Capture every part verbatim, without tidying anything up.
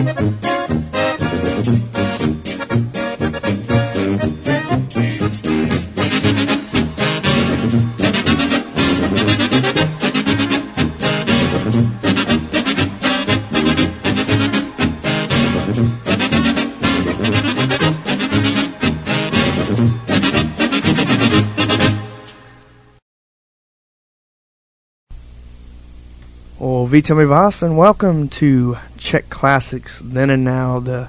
Well, Vita Mi Vas, and welcome to Czech Classics Then and Now, the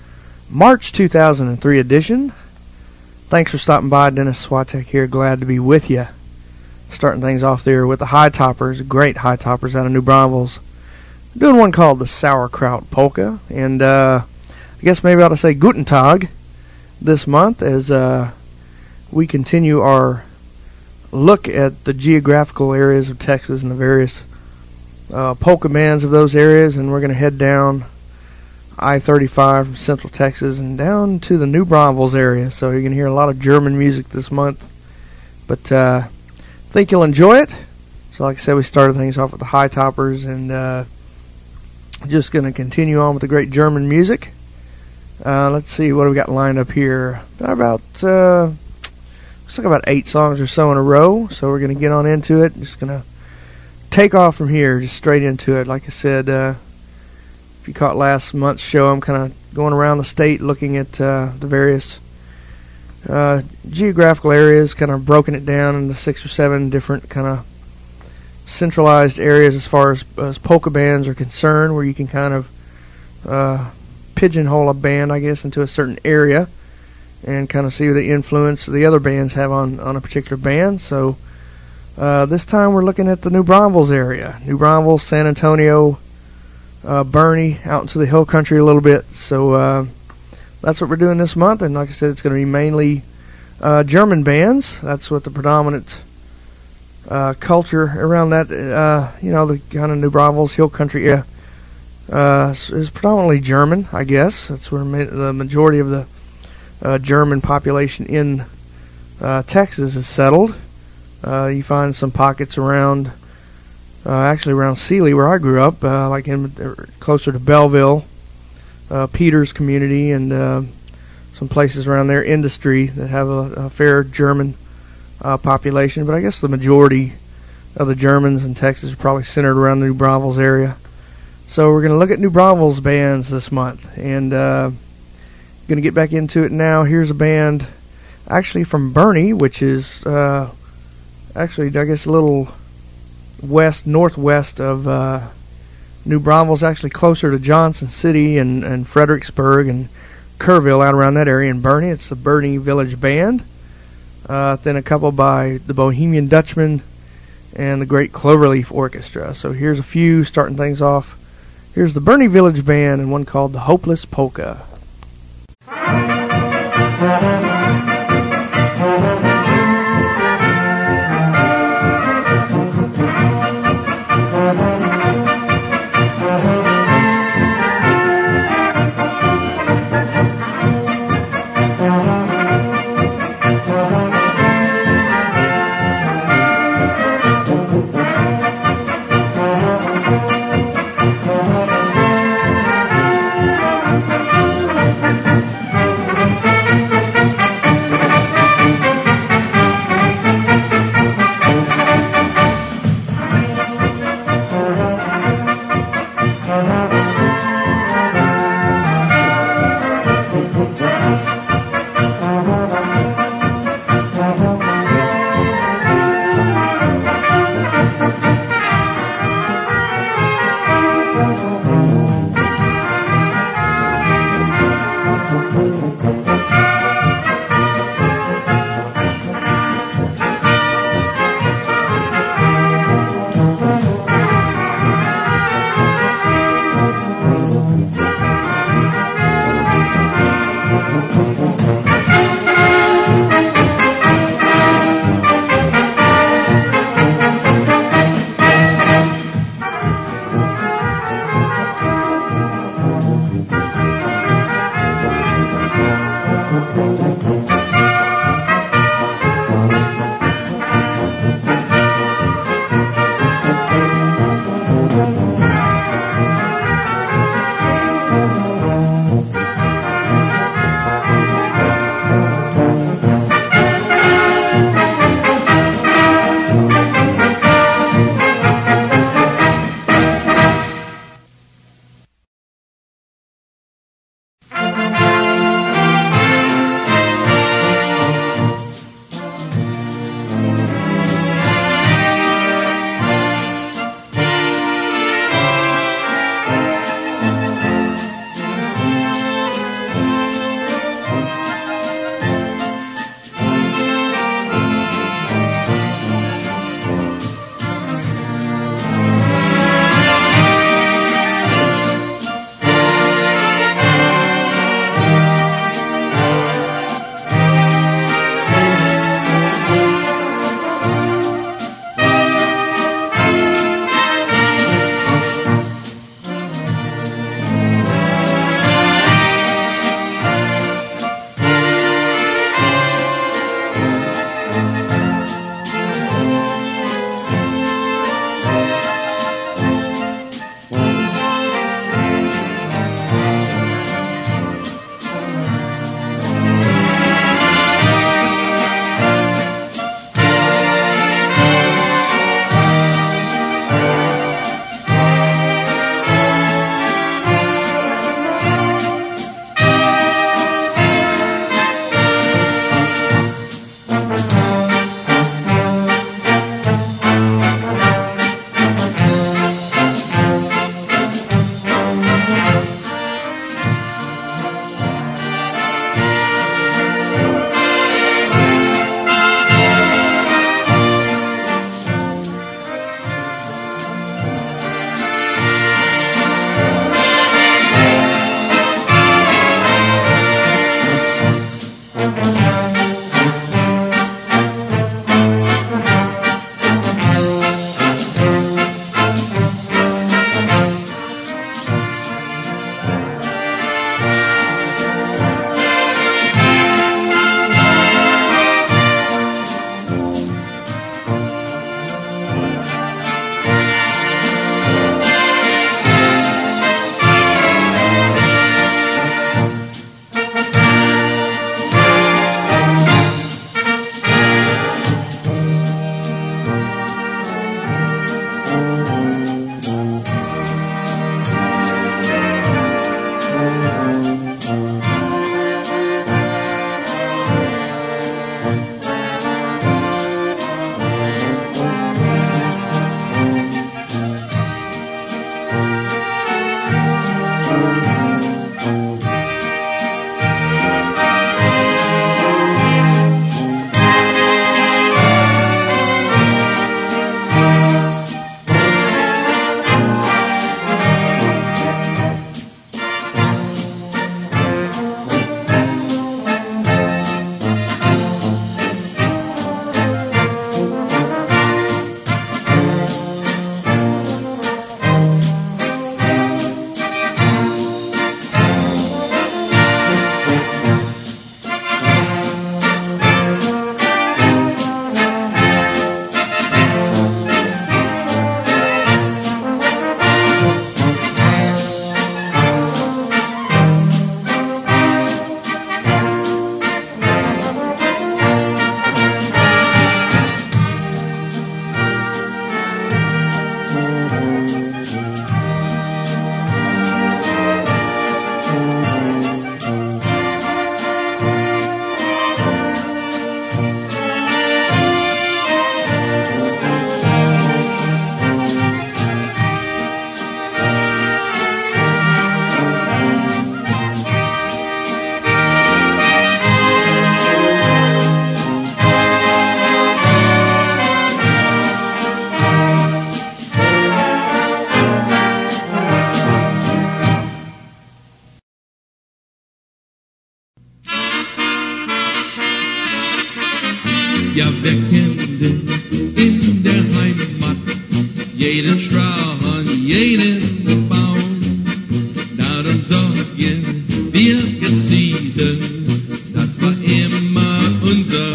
March two thousand three edition. Thanks for stopping by. Dennis Swatek here, glad to be with you. Starting things off there with the High Toppers, great High Toppers out of New Braunfels. Doing one called the Sauerkraut Polka, and uh, I guess maybe I ought to say Guten Tag this month as uh, we continue our look at the geographical areas of Texas and the various Uh, polka bands of those areas, and we're going to head down I thirty-five from Central Texas and down to the New Braunfels area. So you're going to hear a lot of German music this month, but uh, I think you'll enjoy it. So like I said, we started things off with the High Toppers, and uh, just going to continue on with the great German music. Uh, let's see, what have we got lined up here? About uh, looks like about eight songs or so in a row. So we're going to get on into it. Just going to take off from here, just straight into it. Like I said, uh, if you caught last month's show, I'm kind of going around the state looking at uh, the various uh, geographical areas, kind of broken it down into six or seven different kind of centralized areas as far as, as polka bands are concerned, where you can kind of uh, pigeonhole a band, I guess, into a certain area and kind of see the influence the other bands have on, on a particular band. So Uh, this time we're looking at the New Braunfels area. New Braunfels, San Antonio, uh, Bernie, out into the hill country a little bit. So uh, that's what we're doing this month. And like I said, it's going to be mainly uh, German bands. That's what the predominant uh, culture around that, uh, you know, the kind of New Braunfels, hill country area uh, is predominantly German, I guess. That's where ma- the majority of the uh, German population in uh, Texas is settled. Uh, you find some pockets around, uh, actually around Sealy, where I grew up, uh, like in closer to Belleville, uh, Peters community, and uh, some places around there, Industry, that have a, a fair German uh, population. But I guess the majority of the Germans in Texas are probably centered around the New Braunfels area. So we're going to look at New Braunfels bands this month, and uh, going to get back into it now. Here's a band actually from Bernie, which is Uh, Actually, I guess a little west, northwest of uh, New Braunfels, actually closer to Johnson City and, and Fredericksburg and Kerrville, out around that area in Bernie. It's the Bernie Village Band. Uh, then a couple by the Bohemian Dutchman and the Great Cloverleaf Orchestra. So here's a few starting things off. Here's the Bernie Village Band and one called the Hopeless Polka. Thank you. Ja, wer kennt denn in der Heimat jeden Strauch und jeden Baum? Darum sagen wir Geschieden, das war immer unser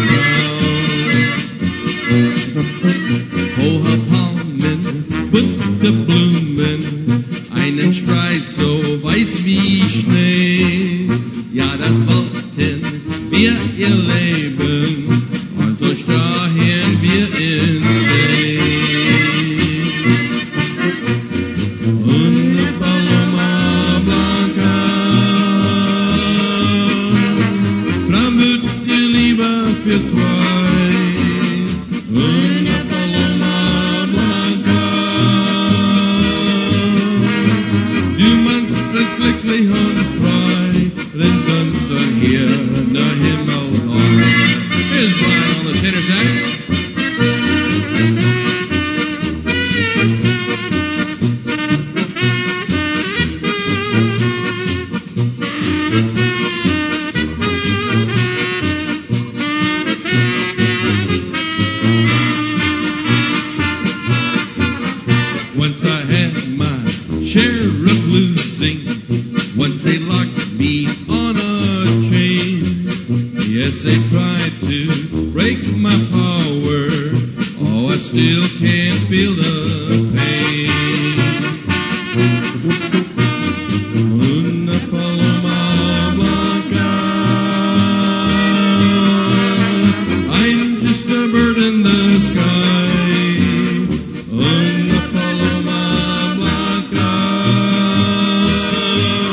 Traum. Hohe Palmen, bunte Blumen, einen Streif so weiß wie Schnee. Ja, das wollten wir ihr Leben, und so stachen wir ins See. Una Paloma Blanca, dran wird die Liebe für zwei. Una Paloma Blanca, du meinst es glücklich und frei, denn sonst soll hier der Himmel auf. Here's Brian on the tenor sax. Once I had my share of losing. Once they locked me on a chain. Yes, they tried to break my power. Oh, I still can't feel the pain. Una Paloma Blanca, I'm just a bird in the sky. Una Paloma Blanca,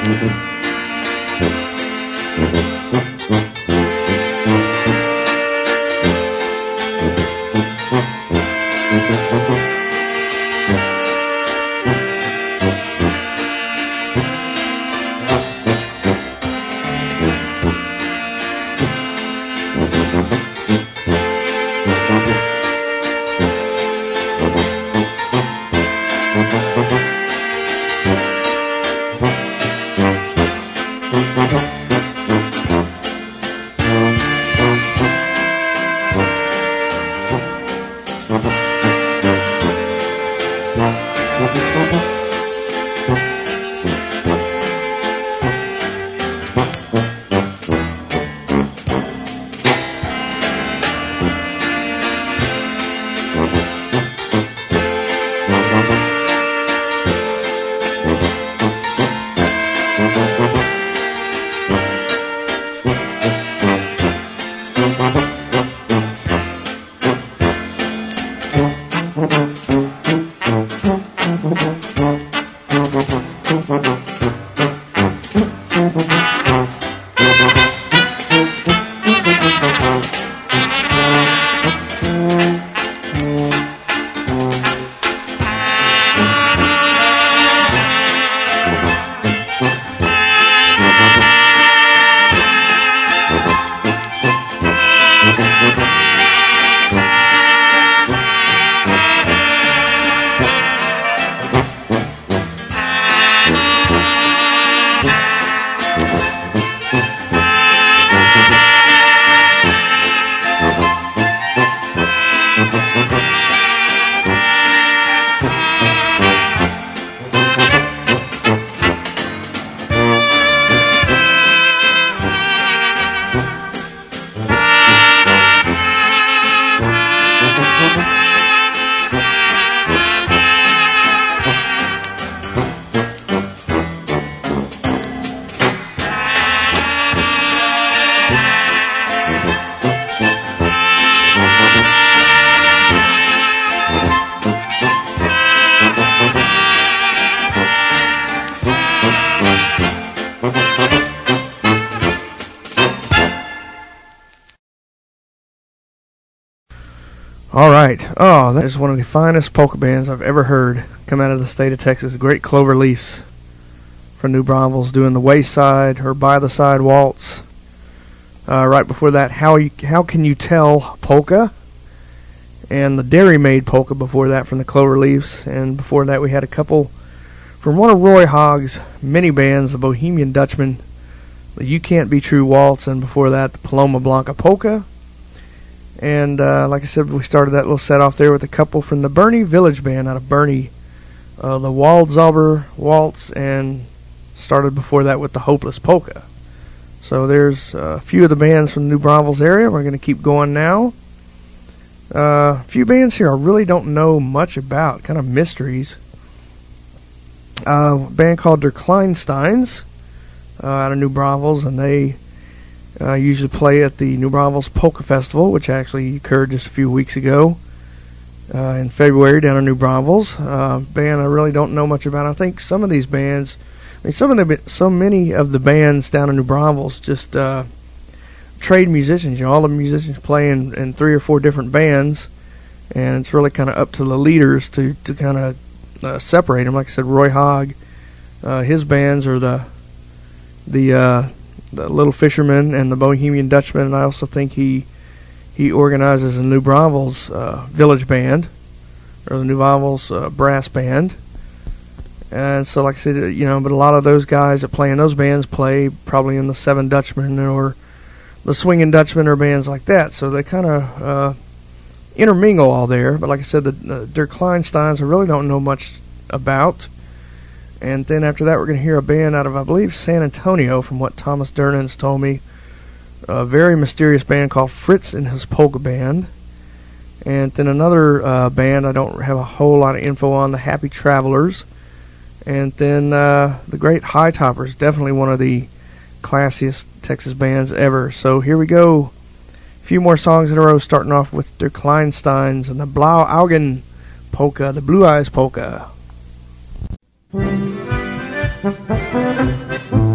All right. Oh, that is one of the finest polka bands I've ever heard come out of the state of Texas. Great Clover Leafs from New Braunfels doing the Wayside or By the Side Waltz. Uh, right before that, How you, How Can You Tell Polka? And the Dairy Maid Polka before that from the Clover Leafs. And before that, we had a couple from one of Roy Hogg's many bands, the Bohemian Dutchman, the You Can't Be True Waltz, and before that, the Paloma Blanca Polka. And uh, like I said, we started that little set off there with a couple from the Bernie Village Band out of Bernie, uh, the Waldzauber Waltz, and started before that with the Hopeless Polka. So there's a few of the bands from the New Braunfels area. We're going to keep going now. Uh, a few bands here I really don't know much about, kind of mysteries. Uh, a band called Der Kleinsteins uh, out of New Braunfels, and they Uh, usually play at the New Braunfels Polka Festival, which actually occurred just a few weeks ago uh, in February down in New Braunfels. Uh, band I really don't know much about. I think some of these bands, I mean, some of the so many of the bands down in New Braunfels just uh, trade musicians. You know, all the musicians play in, in three or four different bands, and it's really kind of up to the leaders to to kind of uh, separate them. Like I said, Roy Hogg, uh, his bands are the the uh, the Little Fisherman and the Bohemian Dutchman, and I also think he he organizes the New Braunfels uh, Village Band, or the New Braunfels uh, Brass Band. And so, like I said, you know, but a lot of those guys that play in those bands play probably in the Seven Dutchmen or the Swinging Dutchmen or bands like that. So they kind of uh, intermingle all there. But like I said, the uh, Der Kleinsteins I really don't know much about. And then after that, we're going to hear a band out of, I believe, San Antonio, from what Thomas Durnan's told me. A very mysterious band called Fritz and His Polka Band. And then another uh, band I don't have a whole lot of info on, the Happy Travelers. And then uh, the Great High Toppers, definitely one of the classiest Texas bands ever. So here we go. A few more songs in a row, starting off with Der Kleinsteins and the Blau Augen Polka, the Blue Eyes Polka. Thank you.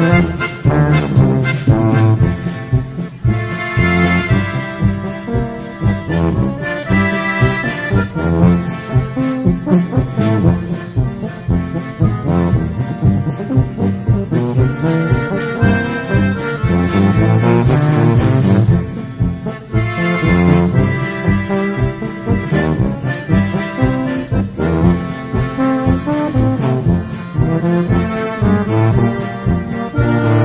Thank you.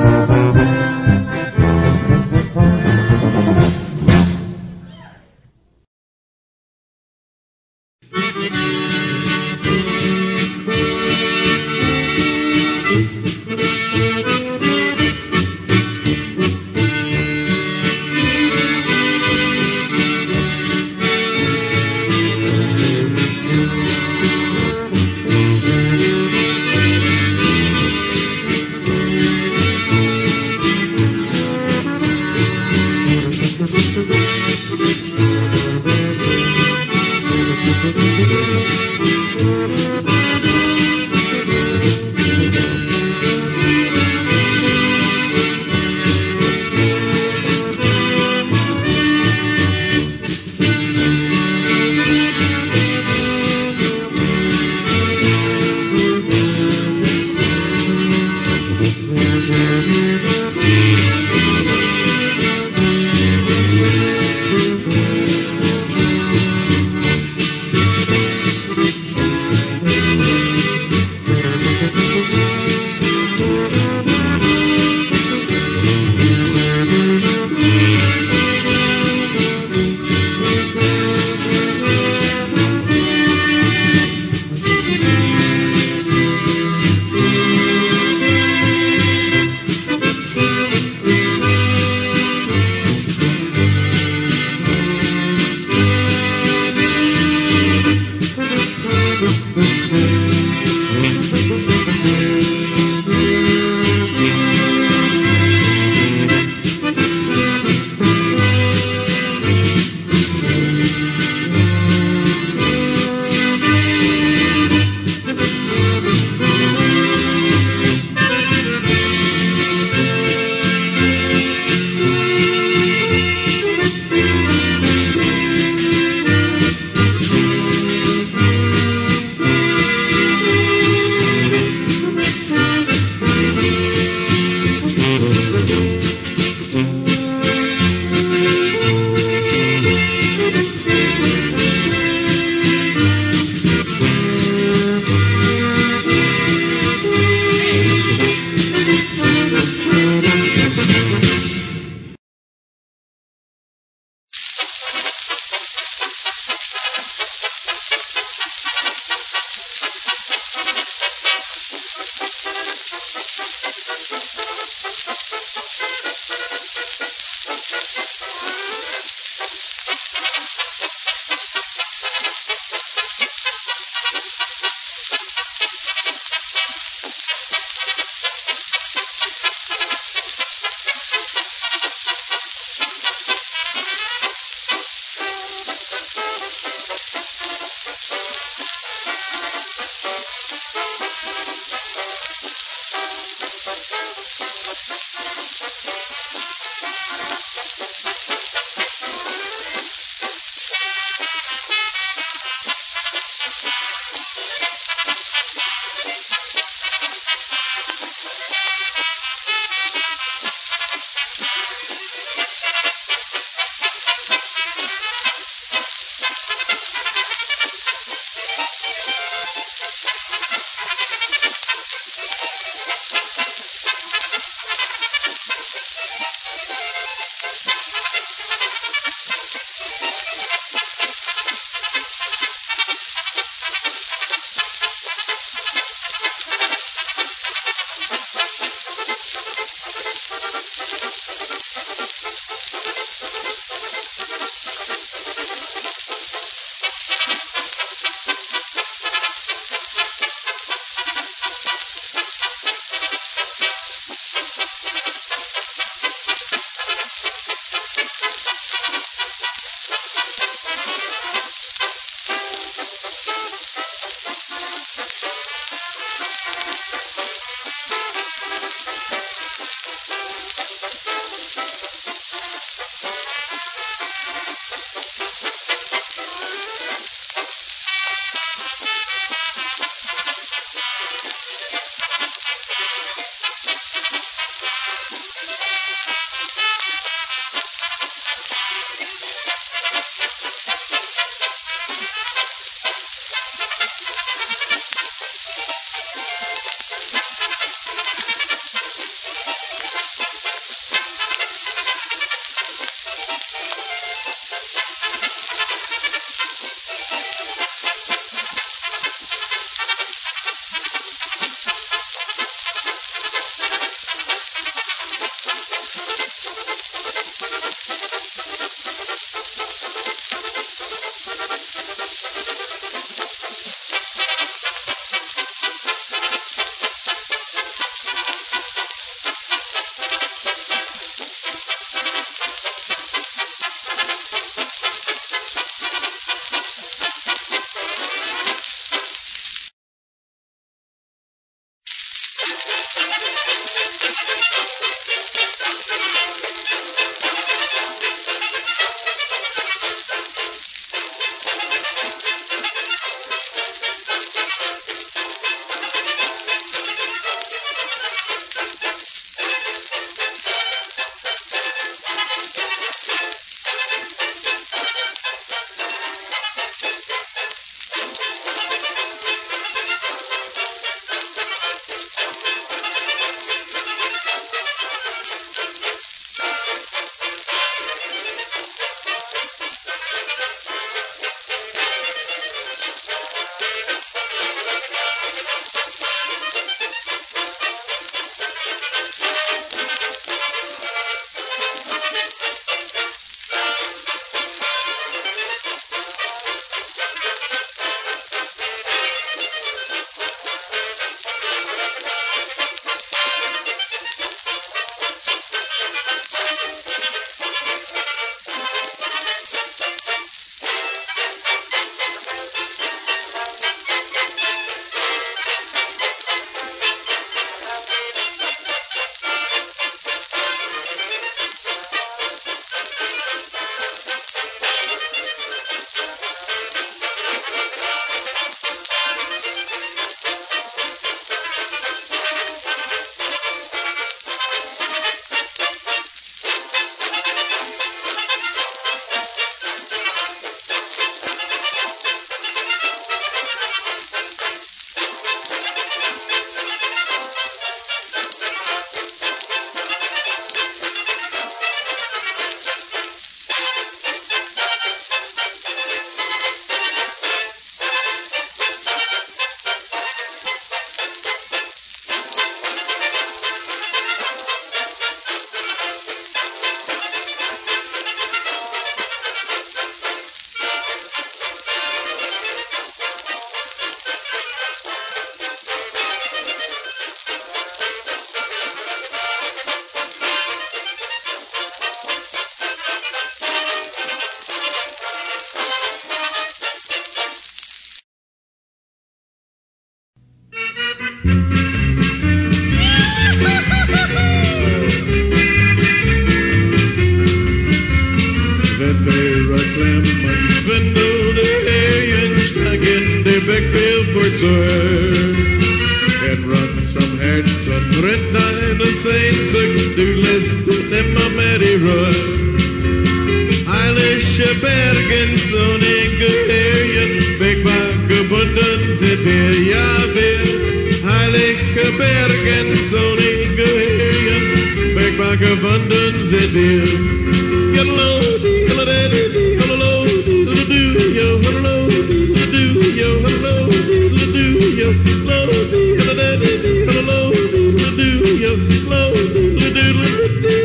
the doodles in my Matty Roy. Heilige Bergen, sonnige Herren, weg gebunden sind wir, ja wir. Heilige Bergen, sonnige Herren, weg gebunden sind wir. Hello, hello, hello, hello, do yo, hello, do yo, hello, do yo, hello, hello, hello, do yo, hello, do do.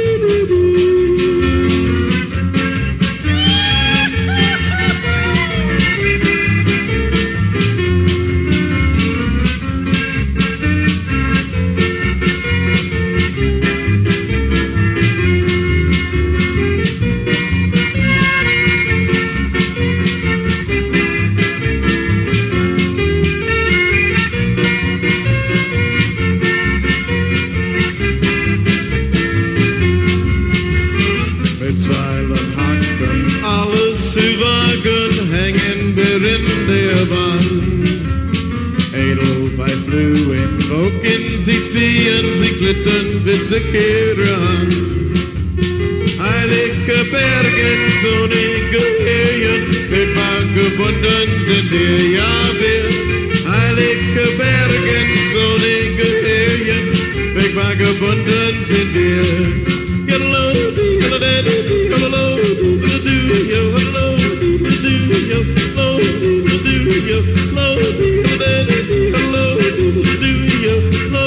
Glitten with the Kieran. Heilige Bergen, sonnige Herren, mit Vagabundens in dir, ja wir. Heilige Bergen, sonnige Herren, mit Vagabundens in dir. Hello, hello, hello, do yo, hello, do yo, hello, do yo, hello, hello, do yo, hello,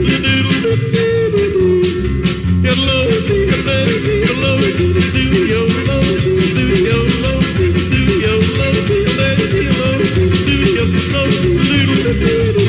hello, hello, do yo, hello, do yo, hello, do yo, hello, hello, do yo, hello,